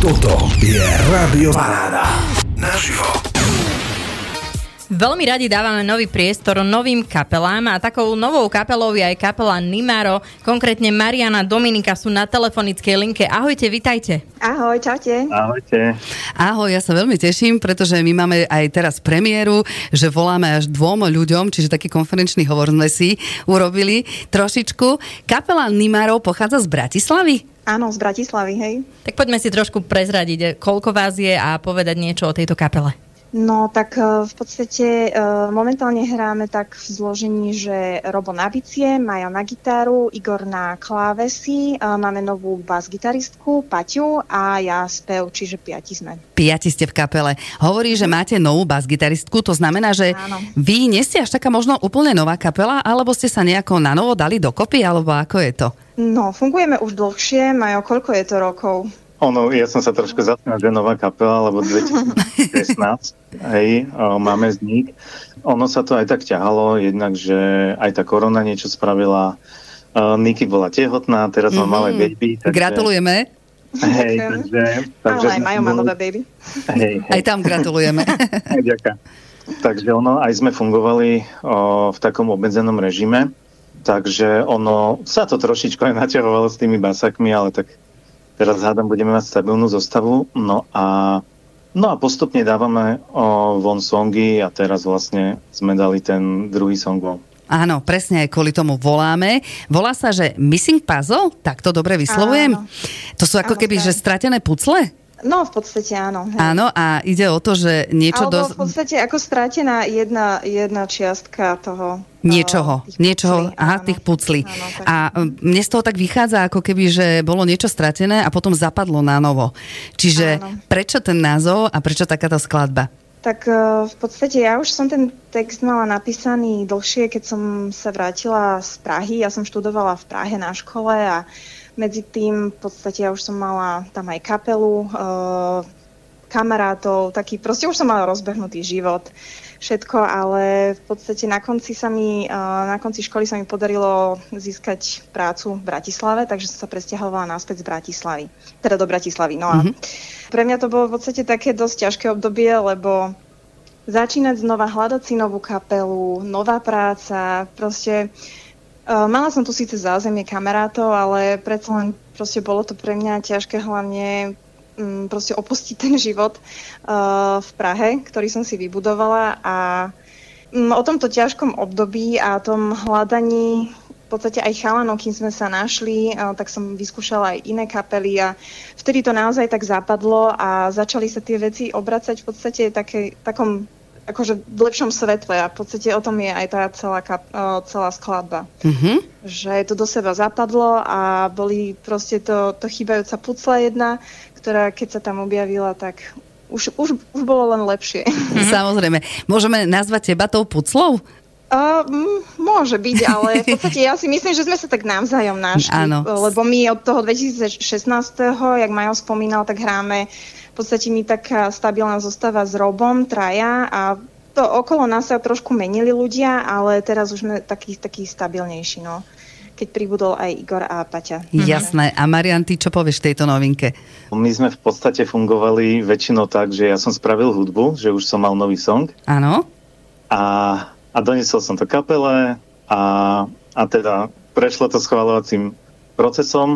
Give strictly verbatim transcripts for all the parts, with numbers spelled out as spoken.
Toto je Rádio Paráda. Naživo. Veľmi radi dávame nový priestor novým kapelám a takou novou kapelou je aj kapela Nimaro. Konkrétne Mariana, Dominika sú na telefonickej linke. Ahojte, vitajte. Ahoj, čaute. Ahojte. Ahoj, ja sa veľmi teším, pretože my máme aj teraz premiéru, že voláme až dvom ľuďom, čiže taký konferenčný hovor sme si urobili trošičku. Kapela Nimaro pochádza z Bratislavy? Áno, z Bratislavy, hej. Tak poďme si trošku prezradiť, koľko vás je a povedať niečo o tejto kapele. No tak v podstate momentálne hráme tak v zložení, že Robo na bicie, Maja na gitáru, Igor na klávesy, máme novú bas-gitaristku Paťu a ja spev, čiže piati sme. Piati ste v kapele. Hovorí, že máte novú bas-gitaristku, to znamená, že áno. Vy nie ste až taká možno úplne nová kapela, alebo ste sa nejako na novo dali dokopy, alebo ako je to? No, fungujeme už dlhšie, Majo, koľko je to rokov? Ono, ja som sa trošku zasnil, že nová kapela, lebo dvetisícšestnásť, hej, máme vznik. Ono sa to aj tak ťahalo, jednak, že aj tá korona niečo spravila. Niky bola tehotná, teraz má mm-hmm. malé baby. Takže... Gratulujeme. Hej, takže... takže ale aj Majo má nové baby. Hej, hej. Aj tam gratulujeme. Ďakujem. Takže ono, aj sme fungovali o, v takom obmedzenom režime, takže ono sa to trošičku aj naťahovalo s tými basakmi, ale tak teraz hádam, budeme mať stabilnú zostavu. No a, no a postupne dávame o, von songy a teraz vlastne sme dali ten druhý song von. Áno, presne aj kvôli tomu voláme. Volá sa, že Missing Puzzle? Tak to dobre vyslovujem? Áno. To sú ako áno, keby, že stratené pucle? No, v podstate áno. Hej. Áno, a ide o to, že niečo... Alebo dos... v podstate ako stratená jedna, jedna čiastka toho... Niečoho, tých niečoho, puclí, aha, áno. tých puclí. Áno, a mne z toho tak vychádza, ako keby, že bolo niečo stratené a potom zapadlo na novo. Čiže áno. Prečo ten názov a prečo takáto skladba? Tak v podstate ja už som ten text mala napísaný dlhšie, keď som sa vrátila z Prahy. Ja som študovala v Prahe na škole a medzi tým v podstate ja už som mala tam aj kapelu, e, kamarátov, taký, proste už som mala rozbehnutý život, všetko, ale v podstate na konci sa mi, e, na konci školy sa mi podarilo získať prácu v Bratislave, takže som sa presťahovala naspäť z Bratislavy, teda do Bratislavy. No a mm-hmm. pre mňa to bolo v podstate také dosť ťažké obdobie, lebo začínať znova, hľadať si novú kapelu, nová práca, proste... Uh, mala som tu síce zázemie kamarátov, ale predsa len proste bolo to pre mňa ťažké hlavne um, proste opustiť ten život uh, v Prahe, ktorý som si vybudovala a um, o tomto ťažkom období a tom hľadaní v podstate aj chalanov, kým sme sa našli, uh, tak som vyskúšala aj iné kapely a vtedy to naozaj tak zapadlo a začali sa tie veci obracať v podstate také, takom akože v lepšom svetle a v podstate o tom je aj tá celá, kap, celá skladba. Mm-hmm. Že to do seba zapadlo a boli proste to, to chýbajúca pucla jedna, ktorá keď sa tam objavila, tak už, už, už bolo len lepšie. Mm-hmm. Samozrejme. Môžeme nazvať teba tou puclou? Uh, m- môže byť, ale v podstate ja si myslím, že sme sa tak navzájom našli. Áno. Lebo my od toho dvetisícšestnásť, jak Majo spomínal, tak hráme v podstate mi taká stabilná zostava s Robom, traja a to okolo nás sa trošku menili ľudia, ale teraz už sme taký, taký stabilnejší, no. Keď pribudol aj Igor a Paťa. Jasné. A Marian, ty čo povieš tejto novinke? My sme v podstate fungovali väčšinou tak, že ja som spravil hudbu, že už som mal nový song. Áno. A, a doniesol som to kapele a, a teda prešlo to schvaľovacím procesom.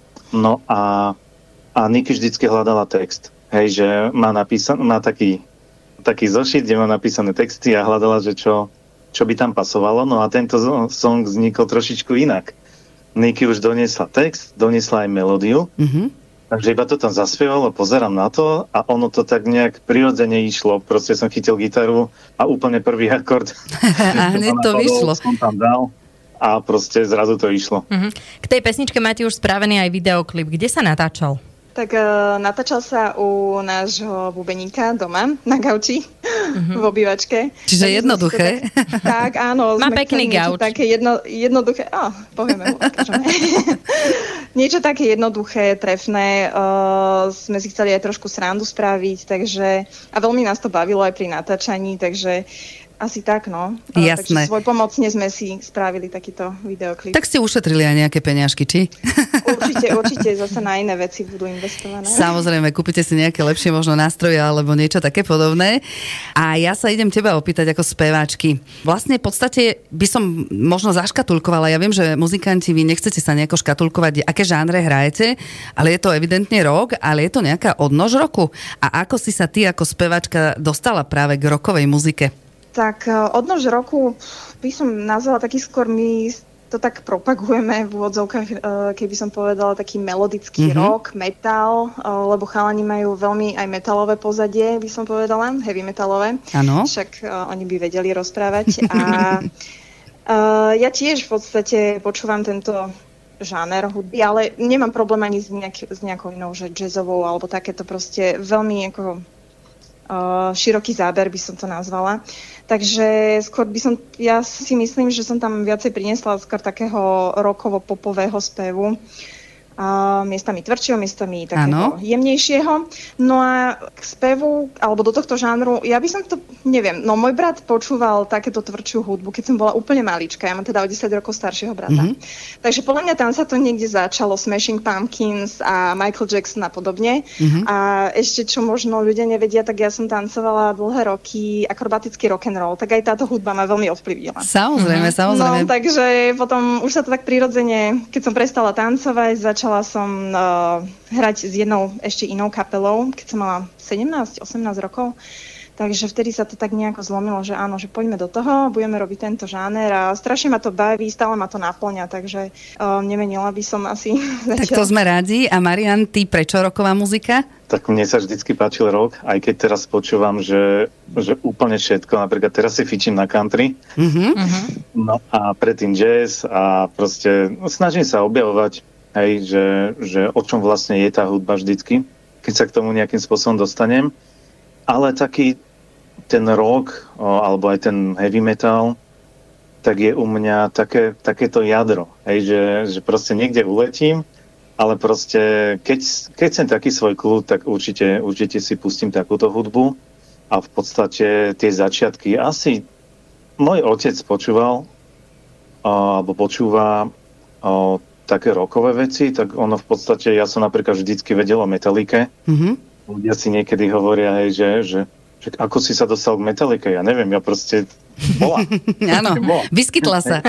No a, a Niky vždycky hľadala text. Hej, že má napísaný, má taký, taký zošit, kde má napísané texty a hľadala, že čo, čo by tam pasovalo. No a tento song vznikol trošičku inak. Niky už doniesla text, doniesla aj melódiu, mm-hmm. takže iba to tam zaspievalo, pozerám na to a ono to tak nejak prirodzene išlo. Proste som chytil gitaru a úplne prvý akord. A hneď to vyšlo. Som tam dal a proste zrazu to išlo. Mm-hmm. K tej pesničke máte už spravený aj videoklip. Kde sa natáčal? Tak uh, natáčal sa u nášho bubeníka doma, na gauči, mm-hmm. v obývačke. Čiže tak jednoduché. Tak, tak, áno. Má pekný gauč. Také jedno, jednoduché, oh, povieme, ukážeme. Niečo také jednoduché, trefné. Uh, sme si chceli aj trošku srandu spraviť, takže a veľmi nás to bavilo aj pri natáčaní, takže Asi tak, no. Jasné. Takže svojpomocne sme si spravili takýto videoklip. Tak ste ušetrili aj nejaké peňažky, či? Určite, určite zase na iné veci budú investované. Samozrejme, kúpite si nejaké lepšie možno nástroje alebo niečo také podobné. A ja sa idem teba opýtať ako speváčky. Vlastne v podstate by som možno zaškatulkovala. Ja viem, že muzikanti, vy nechcete sa nejako škatulkovať, aké žánre hrajete, ale je to evidentne rock, ale je to nejaká odnož roku. A ako si sa ty ako speváčka dostala práve k rockovej muzike? Tak odnož roku by som nazvala taký skôr, my to tak propagujeme v úvodzovkách, keby som povedala, taký melodický mm-hmm. rock, metal, lebo chalani majú veľmi aj metalové pozadie, by som povedala, heavy metalové. Áno. Však uh, oni by vedeli rozprávať. A uh, ja tiež v podstate počúvam tento žáner hudby, ale nemám problém ani s, nejak, s nejakou inou, že jazzovou, alebo takéto proste veľmi ako uh, široký záber by som to nazvala. Takže skôr by som, ja si myslím, že som tam viacej priniesla skôr takého rockovo-popového spevu. A miestami tvrdšieho, miestami takého ano. jemnejšieho. No a k spevu, alebo do tohto žánru, ja by som to, neviem, no môj brat počúval takéto tvrdšiu hudbu, keď som bola úplne malička, ja mám teda o desať rokov staršieho brata. Mm-hmm. Takže podľa mňa tam sa to niekde začalo, Smashing Pumpkins a Michael Jackson a podobne. Mm-hmm. A ešte, čo možno ľudia nevedia, tak ja som tancovala dlhé roky akrobatický rock'n'roll, tak aj táto hudba ma veľmi ovplyvnila. Samozrejme, mm-hmm. samozrejme. No, takže potom už sa to tak prirodzene, keď som prestala tancovať, začala Začala som uh, hrať s jednou ešte inou kapelou, keď som mala sedemnásť osemnásť rokov. Takže vtedy sa to tak nejako zlomilo, že áno, že poďme do toho, budeme robiť tento žáner a strašne ma to baví, stále ma to naplňa, takže uh, nemenila by som asi. Tak to sme radi. A Marian, ty prečo rocková muzika? Tak mne sa vždycky páčil rock, aj keď teraz počúvam, že, že úplne všetko. Napríklad teraz si fičím na country, mm-hmm. no a predtým jazz a proste no, snažím sa objavovať. Hej, že, že o čom vlastne je tá hudba vždycky, keď sa k tomu nejakým spôsobom dostanem. Ale taký ten rock, o, alebo aj ten heavy metal, tak je u mňa také, takéto jadro. Hej, že, že proste niekde uletím, ale proste keď, keď som taký svoj kľud, tak určite, určite si pustím takúto hudbu. A v podstate tie začiatky asi môj otec počúval, o, alebo počúva o, také rockové veci, tak ono v podstate, ja som napríklad vždycky vedel o Metalike. Mm-hmm. Ľudia si niekedy hovoria, hej, že, že, že ako si sa dostal k Metalike, ja neviem, ja proste bola. Áno, vyskytla sa.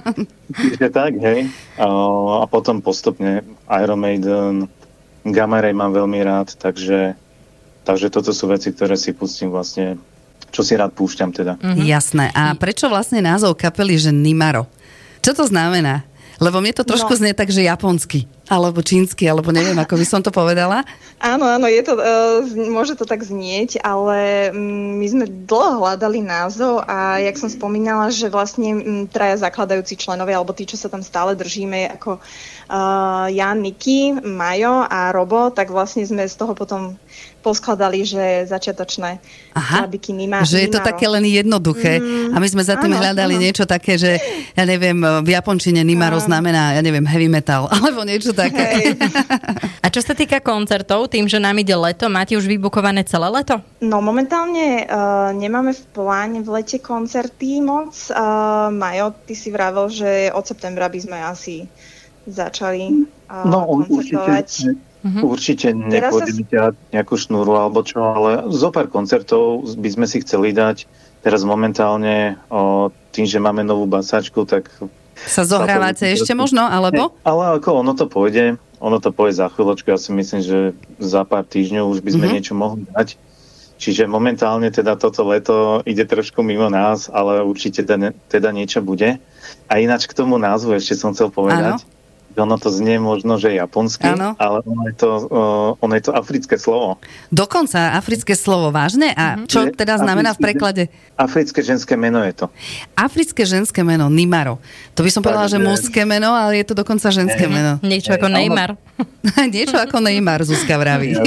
Je tak, hej. A, a potom postupne Iron Maiden, Gamma Ray mám veľmi rád, takže, takže toto sú veci, ktoré si pustím vlastne, čo si rád púšťam teda. Mm-hmm. Jasné. A prečo vlastne názov kapely, že Nimaro? Čo to znamená? Lebo mne to trošku no. znie tak, že japonsky, alebo čínsky, alebo neviem, ako by som to povedala. Áno, áno, je to, uh, môže to tak znieť, ale um, my sme dlho hľadali názov a jak som spomínala, že vlastne um, traja zakladajúci členovia, alebo tí, čo sa tam stále držíme, ako uh, Jan, Niky, Majo a Robo, tak vlastne sme z toho potom poskladali, že začiatočné slabiky Nima, že je to Nimaro. také len jednoduché. Mm, a my sme za tým áno, hľadali áno. niečo také, že ja neviem, v japončine Nimaro áno. znamená, ja neviem, heavy metal, alebo niečo také. A čo sa týka koncertov, tým, že nám ide leto, máte už vybukované celé leto? No momentálne uh, nemáme v pláne v lete koncerty moc. Uh, Majo, ty si vravel, že od septembra by sme asi začali uh, no, koncertovať. Určite. Uh-huh. Určite nepôjdeme ťahať nejakú šnúru alebo čo, ale zo pár koncertov by sme si chceli dať. Teraz momentálne o, tým, že máme novú basačku, tak... Sa zohrávate ešte možno, alebo? Ne, ale ako ono to pôjde, ono to pôjde za chvíľočku. Ja si myslím, že za pár týždňov už by sme uh-huh. niečo mohli dať. Čiže momentálne teda toto leto ide trošku mimo nás, ale určite teda, teda niečo bude. A ináč k tomu názvu ešte som chcel povedať. Áno. Ono to znie možno, že japonsky, ano. Ale ono je, to, uh, ono je to africké slovo. Dokonca africké slovo, vážne? A čo je teda znamená v preklade? Africké ženské meno je to. Africké ženské meno, Nimaro. To by som tak, povedala, že mužské meno, ale je to dokonca ženské ne, meno. Niečo ako Neymar. Niečo ako Neymar, Zuzka vraví.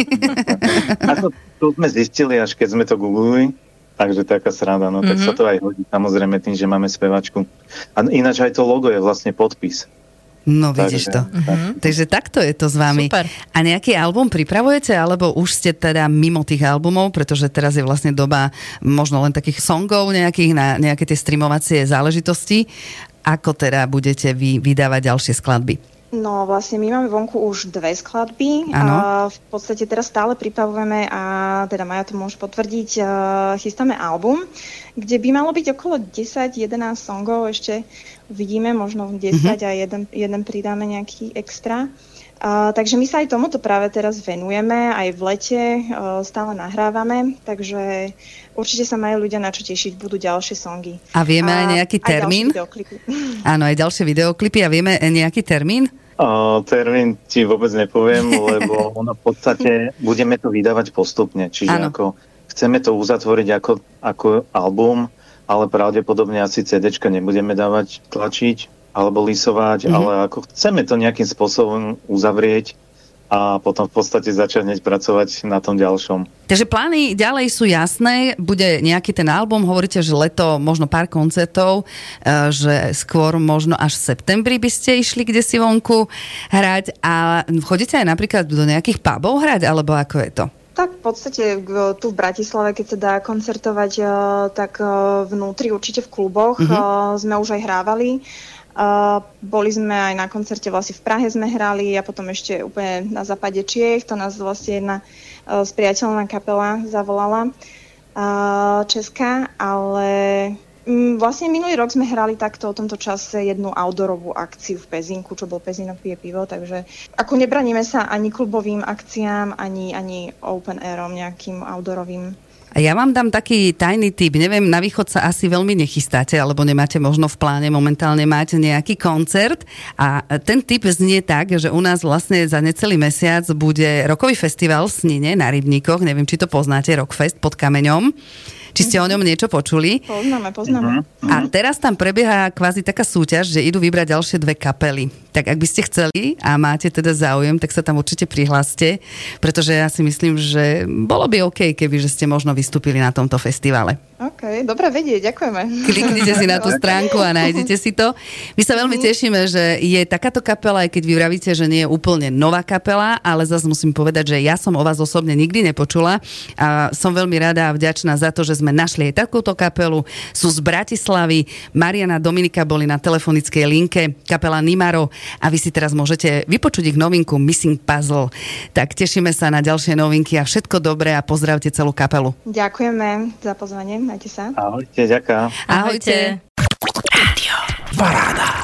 Ako to sme zistili, až keď sme to googlili. Takže taká sranda, no mm-hmm. tak sa to aj hodí, samozrejme tým, že máme spevačku. A ináč aj to logo je vlastne podpis. No vidíš Takže, to. tak. Takže takto je to s vami. Super. A nejaký album pripravujete, alebo už ste teda mimo tých albumov, pretože teraz je vlastne doba možno len takých songov nejakých na nejaké tie streamovacie záležitosti. Ako teda budete vy vydávať ďalšie skladby? No vlastne my máme vonku už dve skladby. Áno. A v podstate teraz stále pripravujeme a teda Maja to môže potvrdiť, uh, chystáme album, kde by malo byť okolo desať jedenásť songov, ešte uvidíme, možno desať mm-hmm. a jeden, jeden pridáme nejaký extra. Uh, takže my sa aj tomuto práve teraz venujeme, aj v lete uh, stále nahrávame, takže určite sa majú ľudia na čo tešiť, budú ďalšie songy. A vieme a, aj nejaký termín? Aj ďalšie videoklipy. Áno, aj ďalšie videoklipy. A vieme nejaký termín? O, termín ti vôbec nepoviem, lebo ono v podstate budeme to vydávať postupne. Čiže ako, chceme to uzatvoriť ako, ako album, ale pravdepodobne asi CDčka nebudeme dávať tlačiť alebo lisovať, mm-hmm. ale ako chceme to nejakým spôsobom uzavrieť a potom v podstate začať hneď pracovať na tom ďalšom. Takže plány ďalej sú jasné, bude nejaký ten album, hovoríte, že leto, možno pár koncertov, že skôr možno až v septembri by ste išli kde si vonku hrať a chodíte aj napríklad do nejakých pubov hrať, alebo ako je to? Tak v podstate tu v Bratislave, keď sa dá koncertovať, tak vnútri určite v kluboch mm-hmm. sme už aj hrávali. Uh, boli sme aj na koncerte, vlastne v Prahe sme hrali a potom ešte úplne na západe Čiech, to nás vlastne jedna uh, spriateľná kapela zavolala uh, česká, ale um, vlastne minulý rok sme hrali takto o tomto čase jednu outdoorovú akciu v Pezinku, čo bol Pezinok pije pivo, takže ako nebraníme sa ani klubovým akciám, ani, ani open airom nejakým outdoorovým. A ja vám dám taký tajný tip. Neviem, na východ sa asi veľmi nechystáte, alebo nemáte možno v pláne momentálne mať nejaký koncert. A ten tip znie tak, že u nás vlastne za necelý mesiac bude rokový festival v Snine na Rybníkoch. Neviem, či to poznáte, Rockfest pod Kameňom. Či ste o ňom niečo počuli? Poznáme, poznáme. A teraz tam prebieha kvázi taká súťaž, že idú vybrať ďalšie dve kapely. Tak ak by ste chceli a máte teda záujem, tak sa tam určite prihláste, pretože ja si myslím, že bolo by OK, keby že ste možno vystúpili na tomto festivale. OK, dobre vedieť, ďakujeme. Kliknite si na tú stránku a nájdete si to. My sa veľmi tešíme, že je takáto kapela, aj keď vy vravíte, že nie je úplne nová kapela, ale zase musím povedať, že ja som o vás osobne nikdy nepočula a som veľmi rada a vďačná za to, že sme našli aj takúto kapelu. Sú z Bratislavy. Mariana Dominika boli na telefonickej linke, kapela Nimaro a vy si teraz môžete vypočuť ich novinku Missing Puzzle. Tak tešíme sa na ďalšie novinky a všetko dobré a pozdravte celú kapelu. Ďakujeme za pozvanie. Majte sa. Ahojte, ďakujem. Ahojte. Paráda.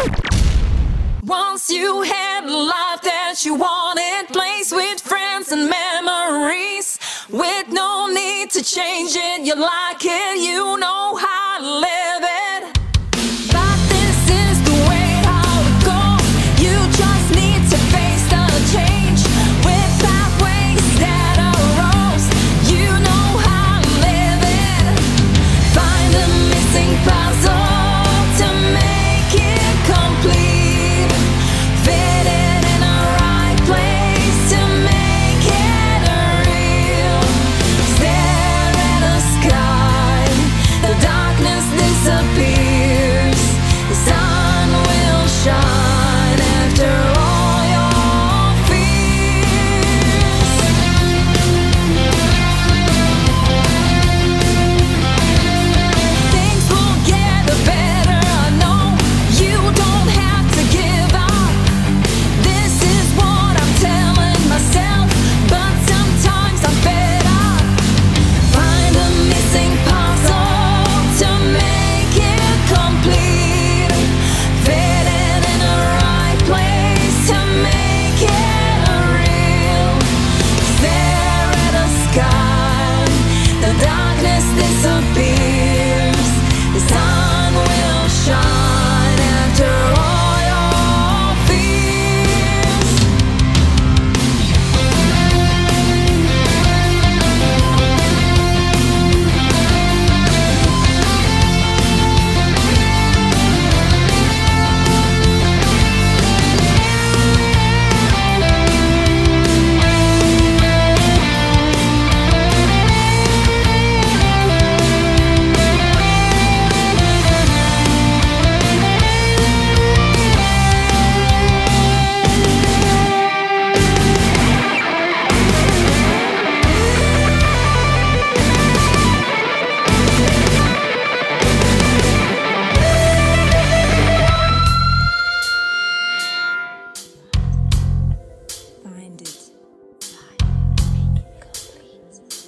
Once you had a life that you wanted, place with friends and memories, with no need to change it, you like it, you know how to live it. But this is the way how it goes, you just need to face the change, with pathways that arose, you know how to live it. Find the missing puzzle to make it complete, fit it in a right place to make it real. Stare at the sky, the dark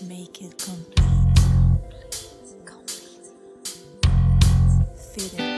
make it complete. Complete. Fit it.